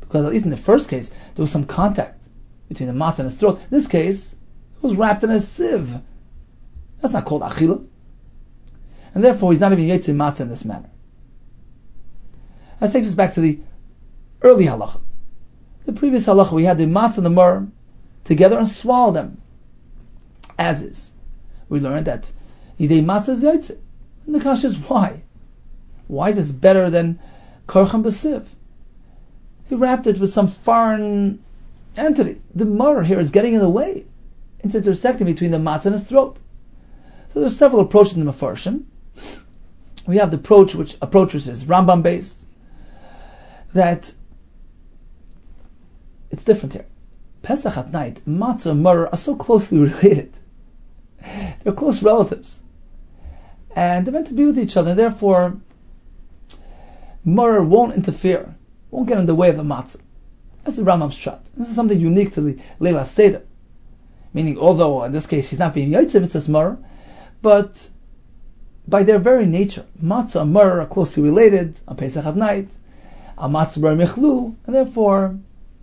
Because at least in the first case, there was some contact between the matzah and his throat. In this case, it was wrapped in a sieve. That's not called achila. And therefore, he's not even yetze matzah in this manner. That takes us back to the early halacha. The previous halacha, we had the matzah and the myrrh together and swallow them as is. We learned that yidei matzah is yetze. And the kasha is why? Why is this better than korchem b'siv? He wrapped it with some foreign entity. The myrrh here is getting in the way. It's intersecting between the matzah and his throat. So there are several approaches in the Mefarshim. We have the approach which is Rambam based, that it's different here. Pesach at night, matzah and myrrh are so closely related. They're close relatives. And they're meant to be with each other, and therefore myrrh won't interfere, won't get in the way of the matzah. That's the Rambam's shot. This is something unique to the Leila Seder. Meaning, although in this case he's not being yotzev, it says myrrh, but by their very nature, matzah and myrrh are closely related on Pesach at night, al matzah bar michlu, and therefore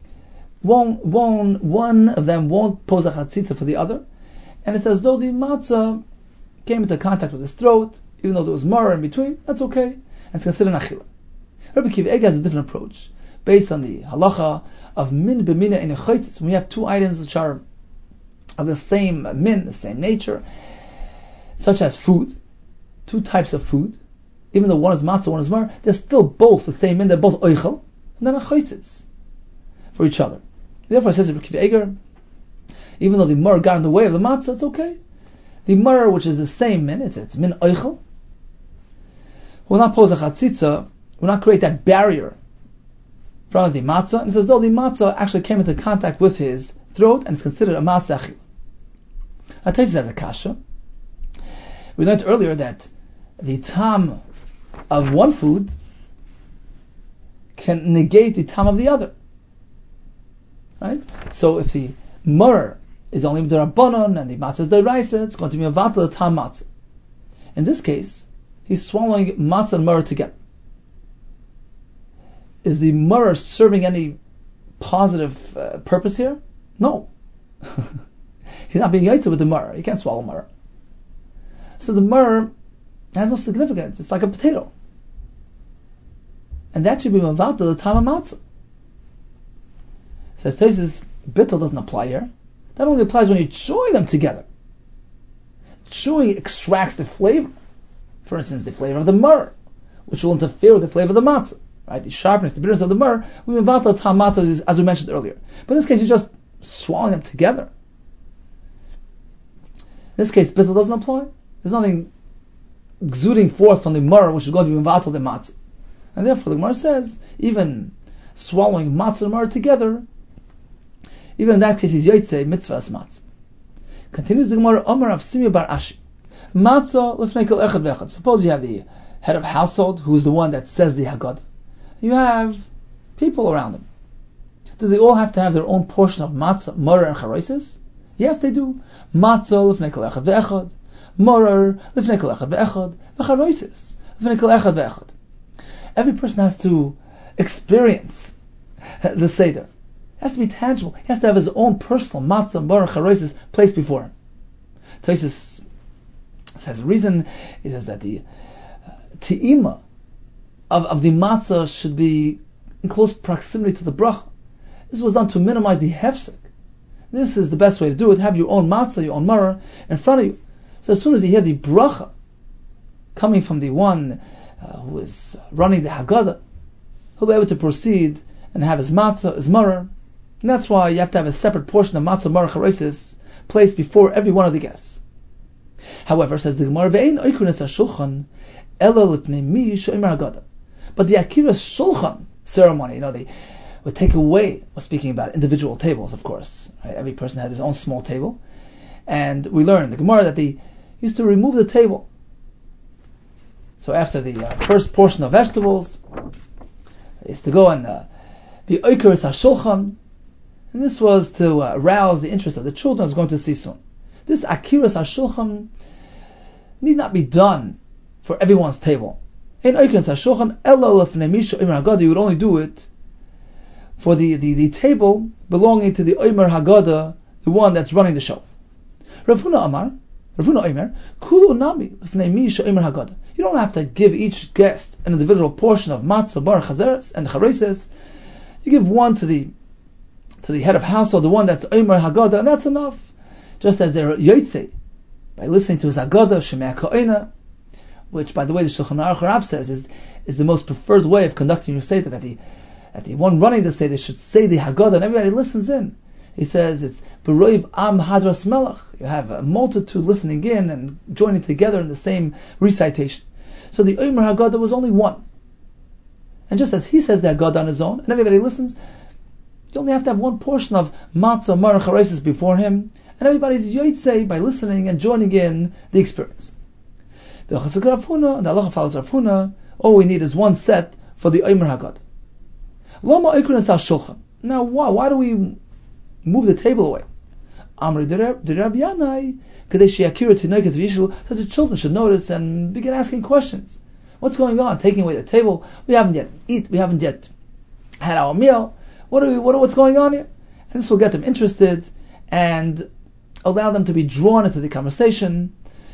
one of them won't pose a chatzitza for the other. And it's as though the matzah came into contact with his throat, even though there was myrrh in between, that's okay, and it's considered an achila. Rabbi Akiva Eiger has a different approach, based on the halacha of min b'mina in a chaytzis. When we have two items which are of the same min, the same nature, such as food, two types of food, even though one is matzah, one is myrrh, they're still both the same min, they're both oichel, and then a chaytzis for each other. Therefore, it says Rabbi Akiva Eiger, even though the myrrh got in the way of the matzah, it's okay. The myrrh, which is the same min, it's min oichel, will not pose a chatzitza, will not create that barrier in front of the matzah, and it's as though the matzah actually came into contact with his throat and is considered a matzah achila. That takes us as a kasha. We learned earlier that the tam of one food can negate the tam of the other. Right? So if the myrrh is only d'Rabbanan and the matzah is d'Oraisa, it's going to be a vatal tam matzah. In this case, he's swallowing matzah and myrrh together. Is the myrrh serving any positive purpose here? No. He's not being yaitza with the myrrh. He can't swallow myrrh. So the myrrh has no significance. It's like a potato. And that should be mavatal the tam matzah. Says Tosfos, bittul doesn't apply here. That only applies when you chew them together. Chewing extracts the flavor. For instance, the flavor of the myrrh, which will interfere with the flavor of the matzah. Right? The sharpness, the bitterness of the myrrh, we mevatel tam matzah, as we mentioned earlier. But in this case, you're just swallowing them together. In this case, bittul doesn't apply. There's nothing exuding forth from the myrrh, which is going to be mevatel the matzah. And therefore, the Gemara says, even swallowing matzah and myrrh together, even in that case, he's yotzei mitzvah as matzah. Continues the Gemara, Omar of Simya bar Ashi. Matzah lefnei kol echad ve'echad. Suppose you have the head of household, who is the one that says the Haggadah. You have people around him. Do they all have to have their own portion of matzah, myrrh, and charoises? Yes, they do. Matzah lefnei kol echad ve'echad. Myrrh lefnei kol echad ve'echad. V'charoises lefnei kol echad ve'echad. Every person has to experience the Seder. It has to be tangible. He has to have his own personal matzah, myrrh, and charoises placed before him. Tosfos says the reason, he says that the te'ima of the matzah should be in close proximity to the bracha. This was done to minimize the hefsek. This is the best way to do it. Have your own matzah, your own myrrh in front of you. So as soon as you hear the bracha coming from the one who is running the Haggadah, he'll be able to proceed and have his matzah, his myrrh. And that's why you have to have a separate portion of matzah, myrrh, charoises placed before every one of the guests. However, says the Gemara, Ve'ein oikunes hashulchan ela lifnei mi she'omer Haggadah. But the akiras shulchan ceremony, they would take away, we're speaking about individual tables, of course. Right? Every person had his own small table. And we learn in the Gemara that they used to remove the table. So after the first portion of vegetables, they used to go and be oikunes hashulchan. And this was to arouse the interest of the children, as we're going to see soon. This akiras hashulchan need not be done for everyone's table. In oikunes hashulchan ela lefnei mi she'omer Haggadah, you would only do it for the table belonging to the Omer Haggadah, the one that's running the show. Rav Huna Omer, Kulu Nami Lifnei Mi She'omer Haggadah. You don't have to give each guest an individual portion of matzah, bar, chazeres, and chareses. You give one to the head of household, the one that's Omer Haggadah, and that's enough. Just as they're yotzei by listening to his Haggadah, Shemei Ka'ina, which, by the way, the Shulchan Aruch Rav says is the most preferred way of conducting your Seder, that the one running the Seder should say the Haggadah and everybody listens in. He says it's B'roiv Am Hadras Melech. You have a multitude listening in and joining together in the same recitation. So the Omer Haggadah was only one. And just as he says the Haggadah on his own and everybody listens, you only have to have one portion of matzah, mar, charesis before him, and everybody's yotzei by listening and joining in the experience. The halacha follows Rav Huna. All we need is one set for the Omer Haggadah. Lama oikrin es shulchan. Now, why do we move the table away? Amri de Rabbi Yanai, kadesh yakira tinoikas v'yishlu, so the children should notice and begin asking questions. What's going on? Taking away the table. We haven't yet had our meal. What's going on here? And this will get them interested and allow them to be drawn into the conversation,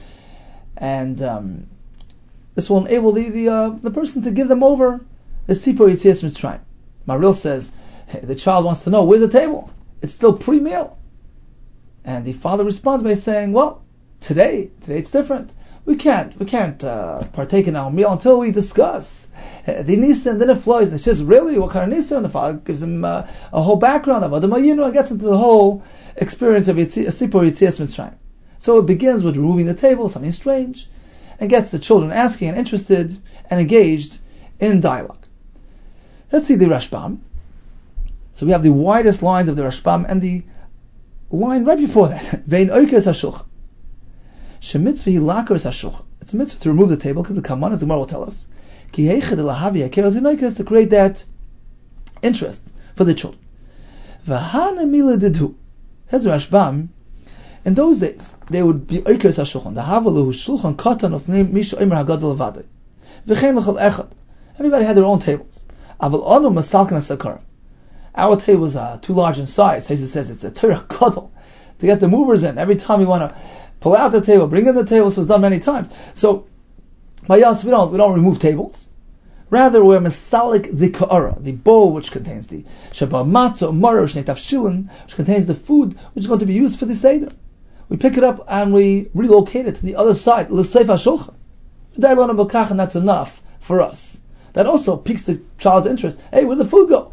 and this will enable the person to give them over the Sipur Yetzias Mitzrayim. Maril says, the child wants to know, where's the table? It's still pre-meal. And the father responds by saying, well, today it's different. We can't partake in our meal until we discuss the Nisim, then it flows. And it's just, really, what kind of Nisim? And the father gives him a whole background of Adam Ayinu and gets into the whole experience of Sipur Yetzias Mitzrayim. So it begins with removing the table, something strange, and gets the children asking and interested and engaged in dialogue. Let's see the Rashbam. So we have the widest lines of the Rashbam and the line right before that. Vein oikes hashulchan. Shemitzvah hilakers hashulchan. It's a mitzvah to remove the table, because the Kaman, as the Gemara will tell us, ki heichad elahavi hakel tinoikes, to create that interest for the children. V'hana mila didhu. Says the Rashbam, in those days, they would be oikes hashulchan. The havalu shulchan katan of name misha omer haggadah levadei. V'chein l'chol echad. Everybody had their own tables. Aval anu masalkan asakar. Our table is too large in size. Taisa says it's a Torah Gadol to get the movers in. Every time you want to pull out the table, bring in the table, so it's done many times. So, by us, we don't remove tables. Rather, we're masalik the ka'ara, the bowl which contains the shabbat matzah, maror, shnei tafshilin, which contains the food which is going to be used for the seder. We pick it up and we relocate it to the other side, l'seif hashulchan. And that's enough for us. That also piques the child's interest. Hey, where did the food go?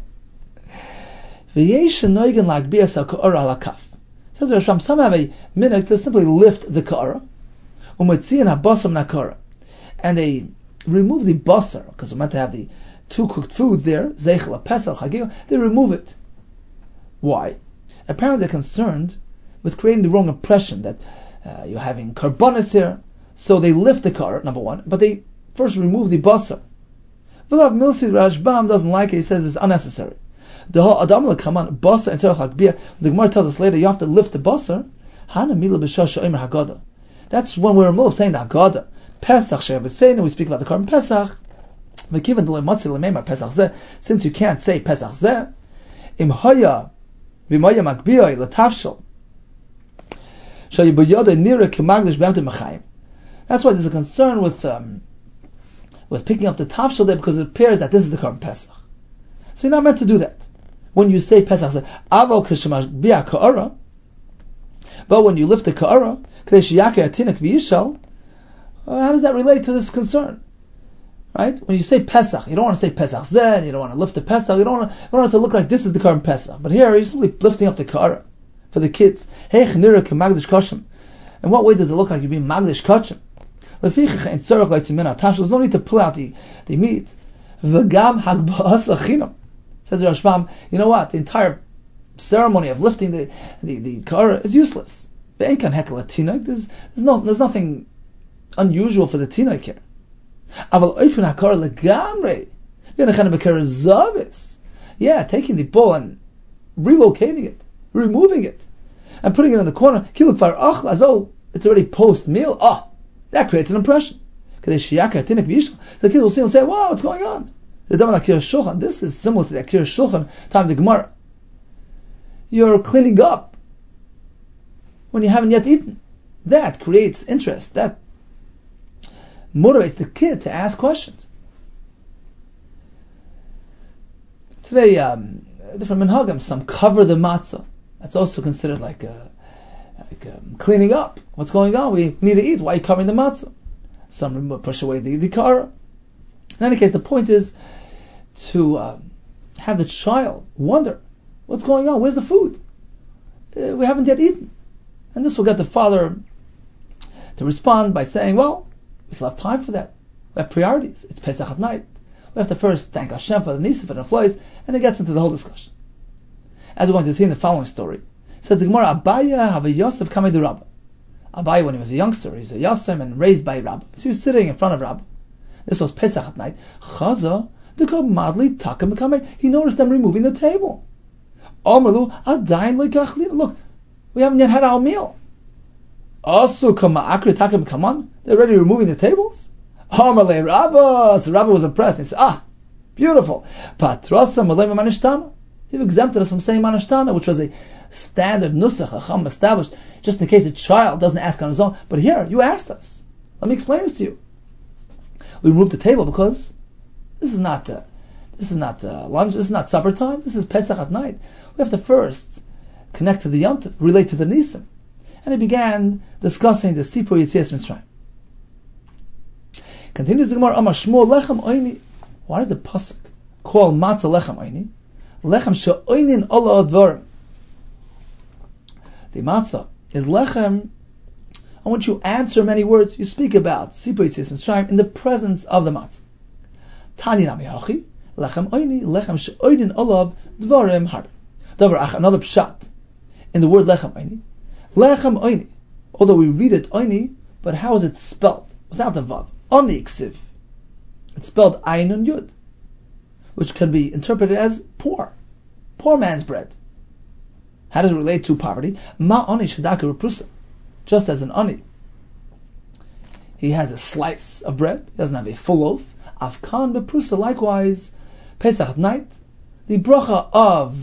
Says Rashbam, some have a minhag to simply lift the ka'ara, and they remove the basar, because we're meant to have the two cooked foods there, zeichel, pesach, hagil. They remove it. Why? Apparently they're concerned with creating the wrong impression that you're having karbanis here, so they lift the ka'ara, number one, but they first remove the basar. V'lav Milsi Rashbam doesn't like it. He says it's unnecessary. The whole Adam l'kaman basar and tzarech hakbiyah. The Gemara tells us later you have to lift the basar. Hana mila b'shasha omer haggadah. That's when we're in the middle of saying the haggadah. Pesach she'avasena. We speak about the Karban Pesach. V'kivan d'lo matzi l'meimar Pesach zeh. Since you can't say Pesach zeh, im haya v'maya makbiyah l'tafshel. Shayibayada nira k'maglish b'emte mechayim. That's why there's a concern with picking up the tafshel there, because it appears that this is the Karban Pesach. So you're not meant to do that. When you say Pesach, aval k'shemash bi'a ka'ara, but when you lift the ka'ara, k'desh yakir atinik v'yishal, how does that relate to this concern? Right? When you say Pesach, you don't want to say Pesach Zeh, you don't want to lift the Pesach, you don't want it to look like this is the Karban Pesach. But here, you're simply lifting up the ka'ara for the kids. Hey chnira k'magdish kashim. In what way does it look like you're being magdish kashim? There's no need to pull out the meat. V'gam hagba'as achinam. Says Rashbam, you know what? The entire ceremony of lifting the ka'ara is useless. There's nothing unusual for the tinok here. Yeah, taking the bowl and relocating it, removing it, and putting it in the corner, as though it's already post-meal. That creates an impression. The kids will see and say, wow, what's going on? The Daman Akir Shulchan, this is similar to the Akir Shulchan time of the Gemara. You're cleaning up when you haven't yet eaten. That creates interest. That motivates the kid to ask questions. Today, different minhagim, some cover the matzah. That's also considered like cleaning up. What's going on? We need to eat. Why are you covering the matzah? Some push away the kara. In any case, the point is to have the child wonder, what's going on? Where's the food? We haven't yet eaten. And this will get the father to respond by saying, well, we still have time for that. We have priorities. It's Pesach at night. We have to first thank Hashem for the nisif and the flies, and it gets into the whole discussion. As we're going to see in the following story, it says the Gemara, Abaya have a Yosef kamei de Rabba. Abaya, when he was a youngster, he's a Yosem and raised by Rabba. So he was sitting in front of Rabba. This was Pesach at night. Chaza, madli takem kamei. He noticed them removing the table. Omerlu, adayin lekachlin. Look, we haven't yet had our meal. Also, kama akri takem kaman. They're already removing the tables. Omerle Rabba. So Rabba was impressed. He said, beautiful. Patrasa malay manishtana. You've exempted us from saying manishtana, which was a standard nusach, a chum established, just in case a child doesn't ask on his own. But here, you asked us. Let me explain this to you. We removed the table because this is not lunch. This is not supper time. This is Pesach at night. We have to first connect to the Yom Tov, relate to the Nisim. And he began discussing the Sipur Yetzias Mitzrayim. Continues the Gemara, Amar Shmuel Lechem Oini. Why does the pasuk call matzah Lechem Oini? Lechem she'oinin ola advarim. The matzah is lechem on which you answer many words. You speak about Sipur Yetzias Mitzrayim in the presence of the matzah. Tani nami hachi lechem oini lechem she'oinin ola dvarim harbe. Another pshat in the word lechem oini. Lechem oini. Although we read it oini, but how is it spelled? Without the vav. Oni ksiv. It's spelled Ainun Yud, which can be interpreted as poor man's bread. How does it relate to poverty? Ma oni shadaka reprusa. Just as an oni, he has a slice of bread, he doesn't have a full loaf. Afkan beprusa, likewise, Pesach at night, the bracha of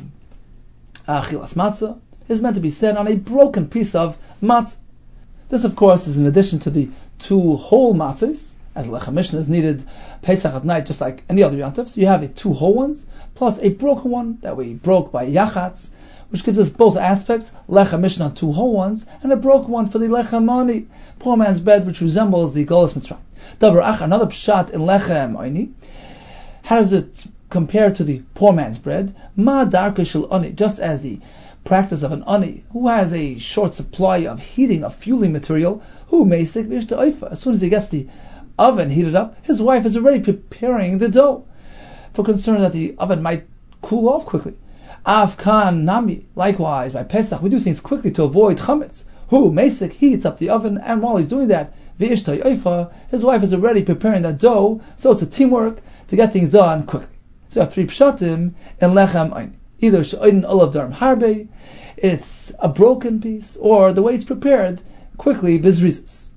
achilas matzah is meant to be said on a broken piece of matzah. This, of course, is in addition to the two whole matzahs, as Lechem Mishnah is needed Pesach at night, just like any other Yom Tov. So you have two whole ones, plus a broken one that we broke by Yachatz, which gives us both aspects, Lechem Mishnah, two whole ones, and a broken one for the Lechem Oni, poor man's bread, which resembles the Golas Mitzrayim. Davar Ach, another pshat in Lechem Oni. How does it compare to the poor man's bread? Ma darka shel Oni, just as the practice of an ani who has a short supply of heating, of fueling material, who mesik v'ishta oifa. As soon as he gets the oven heated up, his wife is already preparing the dough, for concern that the oven might cool off quickly. Afkan nami, likewise by Pesach we do things quickly to avoid chametz. Who mesik, he heats up the oven, and while he's doing that, v'ishta oifa, his wife is already preparing that dough. So it's a teamwork to get things done quickly. So you have three pshatim in lechem ein. Either she'oinin olav darm harbe, it's a broken piece, or the way it's prepared quickly, bizrizis.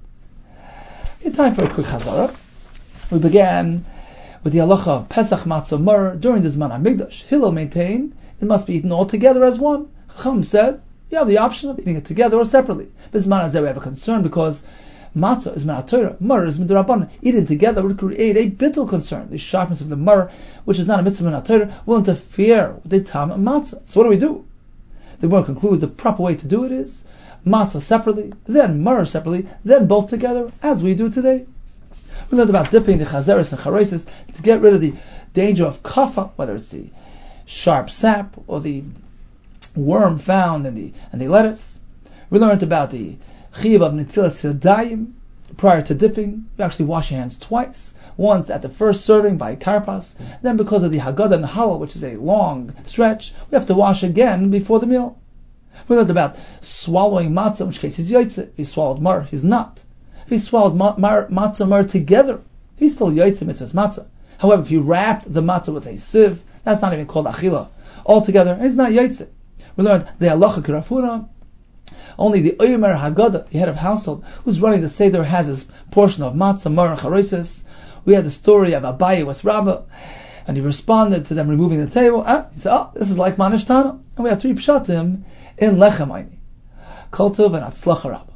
In time for a quick chazara. We began with the halacha of Pesach matzah mur during the Zman HaMikdash. Hillel maintained it must be eaten all together as one. Chacham said you have the option of eating it together or separately. Bizman Hazeh we have a concern because matzah is min haTorah, mur is midrabanan. Eating together would create a bittul concern. The sharpness of the mur, which is not a mitzvah min haTorah, will interfere with the tam of matzah. So what do? The Gemara concludes the proper way to do it is matzah separately, then mur separately, then both together, as we do today. We learned about dipping the chazeres and charesis to get rid of the danger of kafa, whether it's the sharp sap or the worm found in the lettuce. We learned about the chiyuv of netilas yadayim prior to dipping. You actually wash your hands twice. Once at the first serving by karpas, then because of the Haggadah and Halal, which is a long stretch, we have to wash again before the meal. We learned about swallowing matzah, in which case he's yotzeh. If he swallowed mar, he's not. If he swallowed matzah mar together, he's still yotzeh mitzvahs matzah. However, if he wrapped the matzah with a sieve, that's not even called achila. Altogether, he's not yotzeh. We learned the halacha k'rafuna. Only the Omer Haggadah, the head of household, who's running the Seder, has his portion of matzah, mar, and charosis. We had the story of Abaye with Rabbah, And he responded to them removing the table. He said, this is like Manish Tana. And we had 3 pshatim in Lechem Aini. Kol Tov and Atzlacha Rabba.